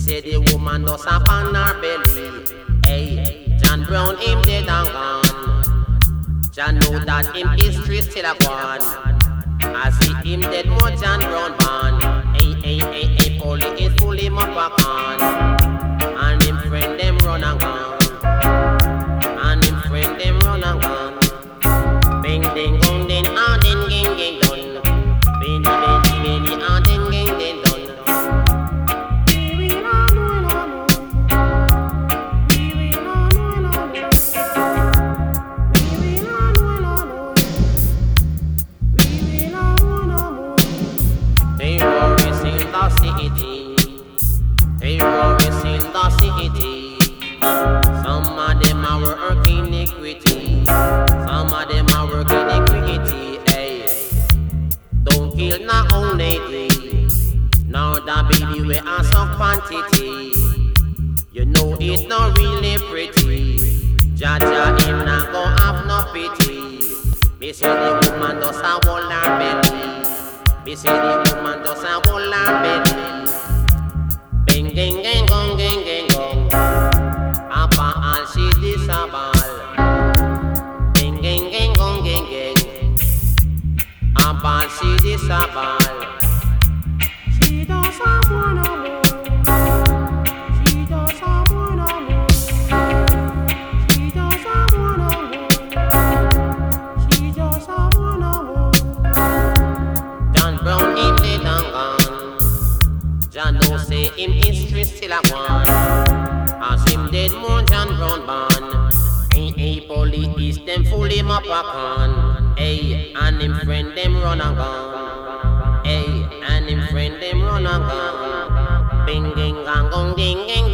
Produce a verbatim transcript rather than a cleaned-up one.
say the woman does up on her belly. Hey, John Brown him dead and gone. John know that him history still a gone. I see him dead more John Brown born. Hey, hey, hey, hey, police pull him up a con. And him friend them run and gone. And him friend them run and gone. Bing ding gong ding ah ding ging ging done. Bing ding ding ding ah ding ging ding done. Terrorists in the city. Some of them are working iniquity. Some of them are working iniquity. Hey, don't kill not only thee. Now the baby we are some quantity. You know it's not really pretty. Jaja him not go have no pity. Me say the woman does a hold her belly. Me say the woman does a hold her belly. Bing ging ging gong ging ging gong. Apa and she disable. Bing ging ging gong ging ging. Apa and she disable. She does a wanna more. She does a wanna more. She does a wanna more. She does a wanna more. John Brown him dead and gone. John know say him history still a one. As him dead more John Brown born. Hey, hey, police them fool him up a con. Hey, and him friend them run and gone. Hey, and him friend them run and gone. Bing ding gang gong ding ding.